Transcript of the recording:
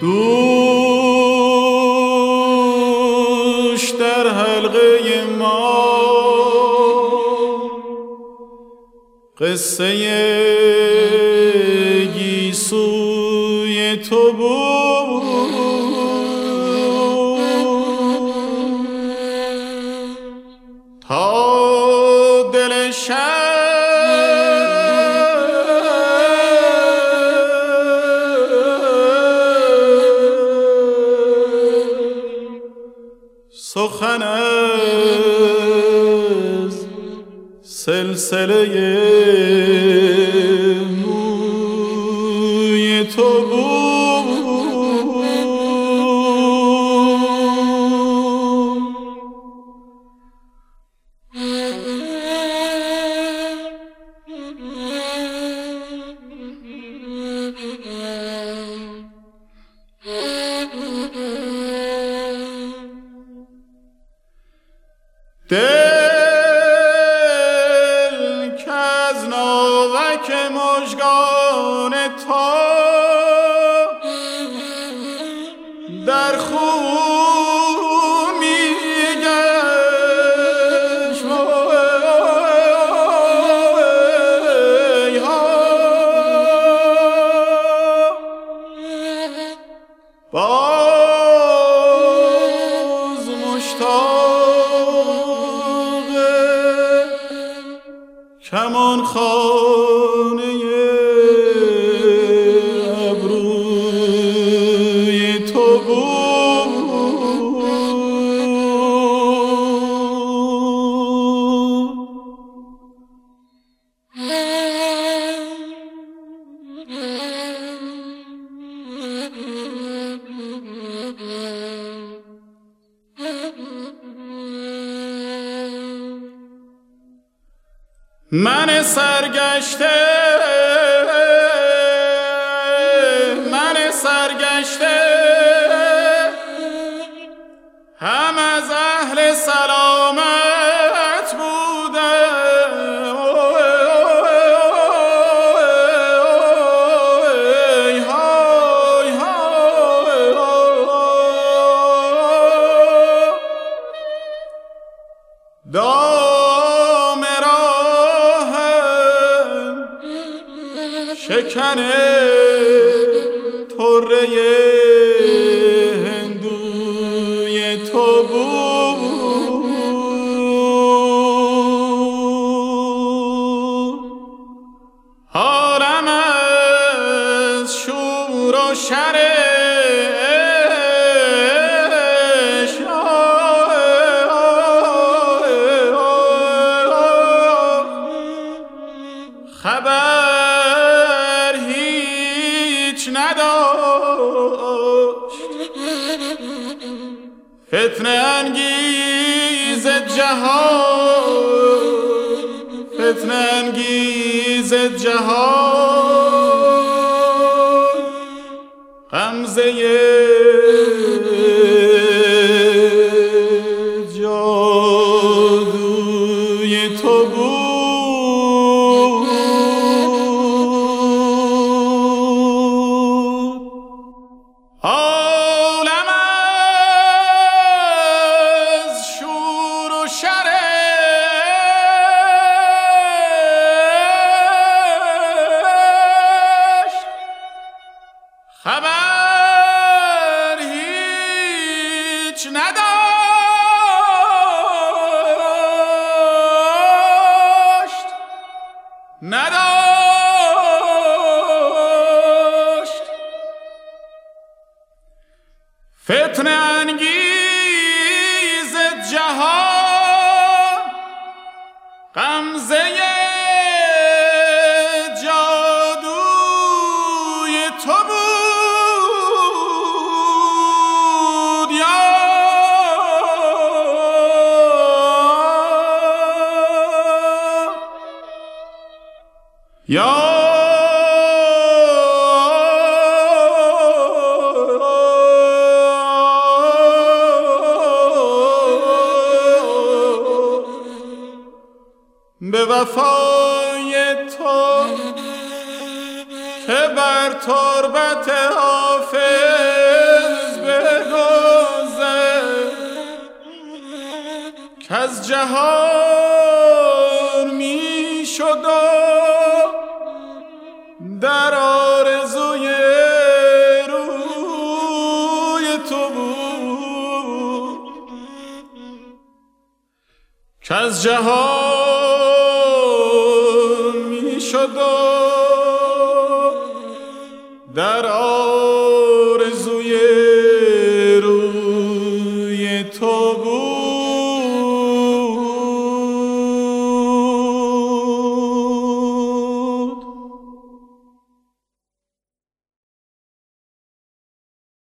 دوش در حلقه ما قصه گیسوی تو بود تا دل سخن از سلسله موی تو بود دل که از ناوک مژگان تو در خون میگشت باز مشتاق کمان خانه ابروی تو بود من سرگشته هم از اهل سلامت بودم دام راهم شکن طره هندوی تو بود حالم از شور و شرش خبر هیچ نداشت فتنه انگیز جهان غمزه جادوی تو بود خبر هیچ نداشت فتنه انگیز جهان غمزه جادوی تو بود یا به وفای تو که بر تربت حافظ از جهان می شد در آرزوی روی تو بود که از جهان می شد در آرزوی روی تو بود.